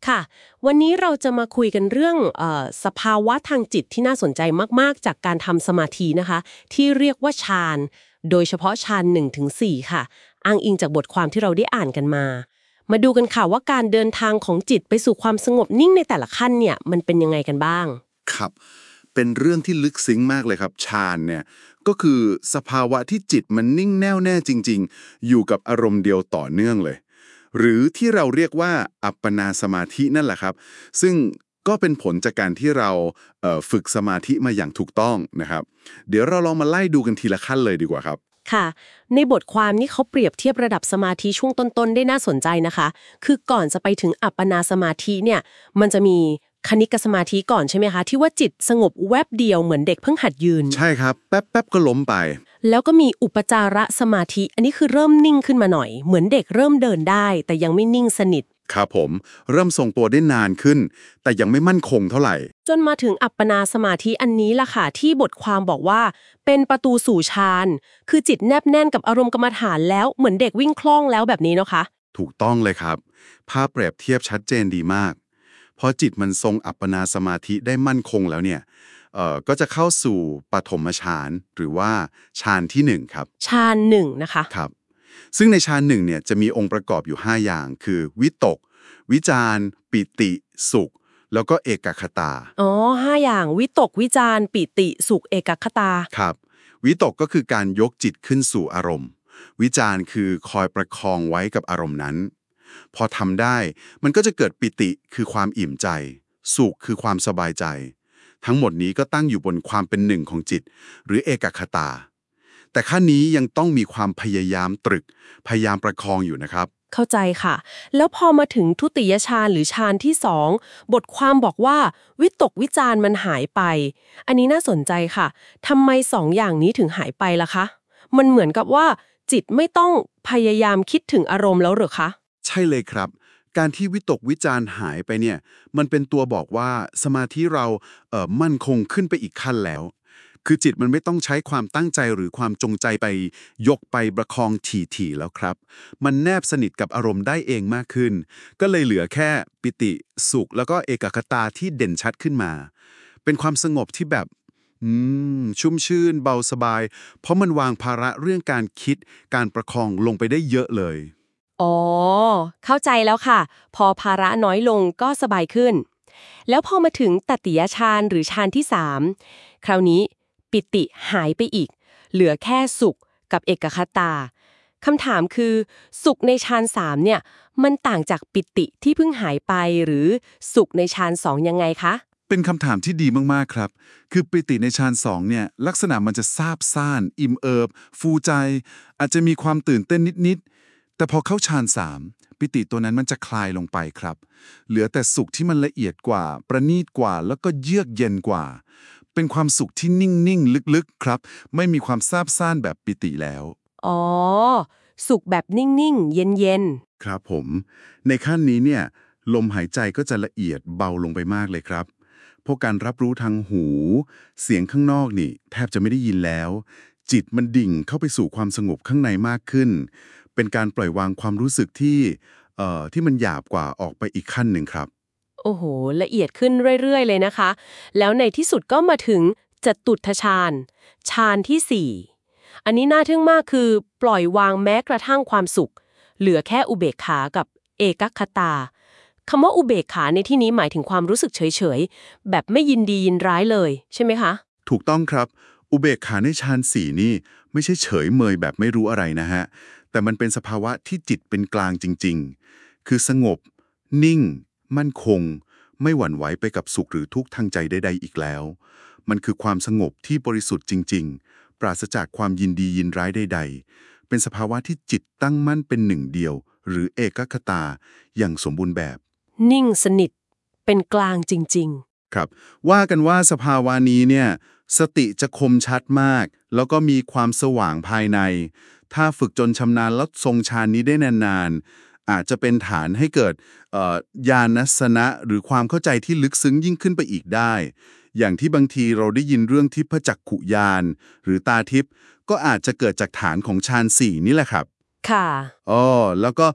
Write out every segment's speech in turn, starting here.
ค่ะวันนี้เราจะมาคุยกันเรื่องสภาวะทางจิตที่น่าสนใจมากๆจากการทำสมาธินะคะที่เรียกว่าฌานโดยเฉพาะฌาน1-4ค่ะอ้างอิงจากบทความที่เราได้อ่านกันมาดูกันค่ะว่าการเดินทางของจิตไปสู่ความสงบนิ่งในแต่ละขั้นเนี่ยมันเป็นยังไงกันบ้างครับเป็นเรื่องที่ลึกซึ้งมากเลยครับฌานเนี่ยก็คือสภาวะที่จิตมันนิ่งแน่วแน่จริงๆอยู่กับอารมณ์เดียวต่อเนื่องเลยหรือที่เราเรียกว่าอัปปนาสมาธินั่นแหละครับซึ่งก็เป็นผลจากการที่เราฝึกสมาธิมาอย่างถูกต้องนะครับเดี๋ยวเราลองมาไล่ดูกันทีละขั้นเลยดีกว่าครับค่ะในบทความนี้เขาเปรียบเทียบระดับสมาธิช่วงต้นๆได้น่าสนใจนะคะคือก่อนจะไปถึงอัปปนาสมาธิเนี่ยมันจะมีคณิกสมาธิก่อนใช่ไหมคะที่ว่าจิตสงบแวบเดียวเหมือนเด็กเพิ่งหัดยืนใช่ครับแป๊บๆก็ล้มไปแล้วก็มีอุปจารสมาธิอันนี้คือเริ่มนิ่งขึ้นมาหน่อยเหมือนเด็กเริ่มเดินได้แต่ยังไม่นิ่งสนิทครับผมเริ่มทรงตัวได้นานขึ้นแต่ยังไม่มั่นคงเท่าไหร่จนมาถึงอัปปนาสมาธิอันนี้ล่ะค่ะที่บทความบอกว่าเป็นประตูสู่ฌานคือจิตแนบแน่นกับอารมณ์กรรมฐานแล้วเหมือนเด็กวิ่งคล่องแล้วแบบนี้เนาะคะถูกต้องเลยครับภาพเปรียบเทียบชัดเจนดีมากพอจิตมันทรงอัปปนาสมาธิได้มั่นคงแล้วเนี่ยก็จะเข้าสู่ปฐมฌานหรือว่าฌานที่1ครับฌานหนึ่งนะคะครับซึ่งในฌาน1เนี่ยจะมีองค์ประกอบอยู่5อย่างคือวิตกวิจารปิติสุขแล้วก็เอกคตาอ๋อห้าอย่างวิตกวิจารปิติสุขเอกคตาครับวิตกก็คือการยกจิตขึ้นสู่อารมณ์วิจารคือคอยประคองไว้กับอารมณ์นั้นพอทำได้มันก็จะเกิดปิติคือความอิ่มใจสุขคือความสบายใจทั้งหมดนี้ก็ตั้งอยู่บนความเป็นหนึ่งของจิตหรือเอกคตาแต่ขั้นนี้ยังต้องมีความพยายามตรึกพยายามประคองอยู่นะครับเข้าใจค่ะแล้วพอมาถึงทุติยฌานหรือฌานที่2บทความบอกว่าวิตกวิจารมันหายไปอันนี้น่าสนใจค่ะทำไม2 อย่างนี้ถึงหายไปล่ะคะมันเหมือนกับว่าจิตไม่ต้องพยายามคิดถึงอารมณ์แล้วหรือคะใช่เลยครับการที่วิตกวิจารหายไปเนี่ยมันเป็นตัวบอกว่าสมาธิเรามั่นคงขึ้นไปอีกขั้นแล้วคือจิตมันไม่ต้องใช้ความตั้งใจหรือความจงใจไปยกไปประคองถี่ๆแล้วครับมันแนบสนิทกับอารมณ์ได้เองมากขึ้นก็เลยเหลือแค่ปิติสุขแล้วก็เอกคตาที่เด่นชัดขึ้นมาเป็นความสงบที่แบบชุ่มชื่นเบาสบายเพราะมันวางภาระเรื่องการคิดการประคองลงไปได้เยอะเลยอ๋อเข้าใจแล้วค่ะพอภาระน้อยลงก็สบายขึ้นแล้วพอมาถึงตติยฌานหรือฌานที่3คราวนี้ปิติหายไปอีกเหลือแค่สุขกับเอกคตาคำถามคือสุขในฌาน3เนี่ยมันต่างจากปิติที่เพิ่งหายไปหรือสุขในฌาน2ยังไงคะเป็นคำถามที่ดีมากๆครับคือปิติในฌาน2เนี่ยลักษณะมันจะซาบซ่านอิ่มเอิบฟูใจอาจจะมีความตื่นเต้นนิดๆแต่พอเข้าฌาน3ปิติตัวนั้นมันจะคลายลงไปครับเหลือแต่สุขที่มันละเอียดกว่าประณีตกว่าแล้วก็เยือกเย็นกว่าเป็นความสุขที่นิ่งๆลึกๆครับไม่มีความซาบซ่านแบบปิติแล้วอ๋อสุขแบบนิ่งๆเย็นครับผมในขั้นนี้เนี่ยลมหายใจก็จะละเอียดเบาลงไปมากเลยครับพวกการรับรู้ทางหูเสียงข้างนอกนี่แทบจะไม่ได้ยินแล้วจิตมันดิ่งเข้าไปสู่ความสงบข้างในมากขึ้นเป็นการปล่อยวางความรู้สึกที่มันหยาบกว่าออกไปอีกขั้นหนึ่งครับๆโอ้โหละเอียดขึ้นเรื่อยๆเลยนะคะแล้วในที่สุดก็มาถึงจตุตถฌานฌานที่4อันนี้น่าทึ่งมากคือปล่อยวางแม้กระทั่งความสุขเหลือแค่อุเบกขากับเอกคตาคำว่าอุเบกขาในที่นี้หมายถึงความรู้สึกเฉยๆแบบไม่ยินดียินร้ายเลยใช่ไหมคะถูกต้องครับอุเบกขาในฌานสี่นี่ไม่ใช่เฉยเมยแบบไม่รู้อะไรนะฮะแต่มันเป็นสภาวะที่จิตเป็นกลางจริงๆคือสงบนิ่งมั่นคงไม่หวั่นไหวไปกับสุขหรือทุกข์ทางใจใดๆอีกแล้วมันคือความสงบที่บริสุทธิ์จริงๆปราศจากความยินดียินร้ายใดๆเป็นสภาวะที่จิตตั้งมั่นเป็นหนึ่งเดียวหรือเอกคตาอย่างสมบูรณ์แบบนิ่งสนิทเป็นกลางจริงครับว่ากันว่าสภาวะนี้เนี่ยสติจะคมชัดมากแล้วก็มีความสว่างภายในถ้าฝึกจนชำนาญแล้วทรงฌานนี้ได้นานๆอาจจะเป็นฐานให้เกิดญาณทัศนะหรือความเข้าใจที่ลึกซึ้งยิ่งขึ้นไปอีกได้อย่างที่บางทีเราได้ยินเรื่องทิพจักขุญาณหรือตาทิพย์ก็อาจจะเกิดจากฐานของฌาน4นี่แหละครับๆค่ะอ๋อแล้วก็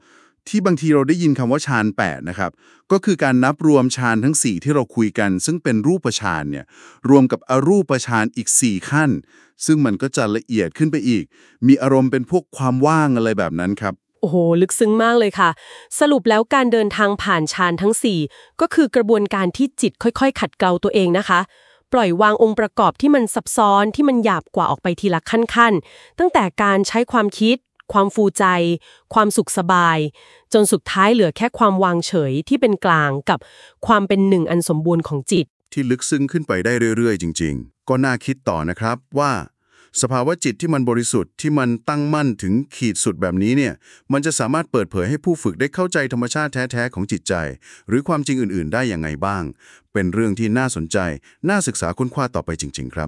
ที่บางทีเราได้ยินคำว่าฌาน8นะครับก็คือการนับรวมฌานทั้ง4ที่เราคุยกันซึ่งเป็นรูปฌานเนี่ยรวมกับอรูปฌานอีก4ขั้นซึ่งมันก็จะละเอียดขึ้นไปอีกมีอารมณ์เป็นพวกความว่างอะไรแบบนั้นครับโอ้โหลึกซึ้งมากเลยค่ะสรุปแล้วการเดินทางผ่านฌานทั้ง4ก็คือกระบวนการที่จิตค่อยๆขัดเกลาตัวเองนะคะปล่อยวางองค์ประกอบที่มันซับซ้อนที่มันหยาบกว่าออกไปทีละขั้นๆตั้งแต่การใช้ความคิดความฟูใจความสุขสบายจนสุดท้ายเหลือแค่ความวางเฉยที่เป็นกลางกับความเป็นหนึ่งอันสมบูรณ์ของจิตที่ลึกซึ้งขึ้นไปได้เรื่อยๆจริงๆก็น่าคิดต่อนะครับว่าสภาวะจิตที่มันบริสุทธิ์ที่มันตั้งมั่นถึงขีดสุดแบบนี้เนี่ยมันจะสามารถเปิดเผยให้ผู้ฝึกได้เข้าใจธรรมชาติแท้ๆของจิตใจหรือความจริงอื่นๆได้อย่างไงบ้างเป็นเรื่องที่น่าสนใจน่าศึกษาค้นคว้าต่อไปจริงๆครับ